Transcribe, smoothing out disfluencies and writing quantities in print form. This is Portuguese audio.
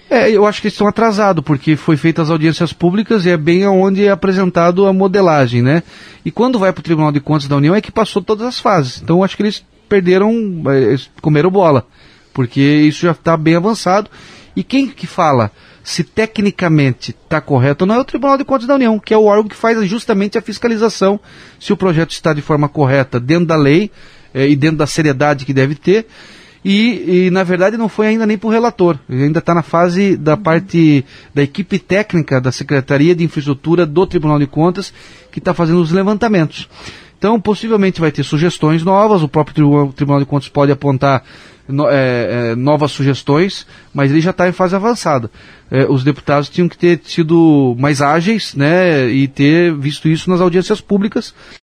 Eu acho que eles estão atrasados, porque foi feitas as audiências públicas e é bem onde é apresentado a modelagem, né? E quando vai para o Tribunal de Contas da União é que passou todas as fases. Então acho que eles comeram bola, porque isso já está bem avançado. E quem que fala se tecnicamente está correto ou não é o Tribunal de Contas da União, que é o órgão que faz justamente a fiscalização se o projeto está de forma correta dentro da lei e dentro da seriedade que deve ter. E na verdade não foi ainda nem para o relator, ele ainda está na fase da parte da equipe técnica da Secretaria de Infraestrutura do Tribunal de Contas, que está fazendo os levantamentos. Então possivelmente vai ter sugestões novas, o próprio Tribunal de Contas pode apontar novas sugestões, mas ele já está em fase avançada. Os deputados tinham que ter sido mais ágeis, né, e ter visto isso nas audiências públicas,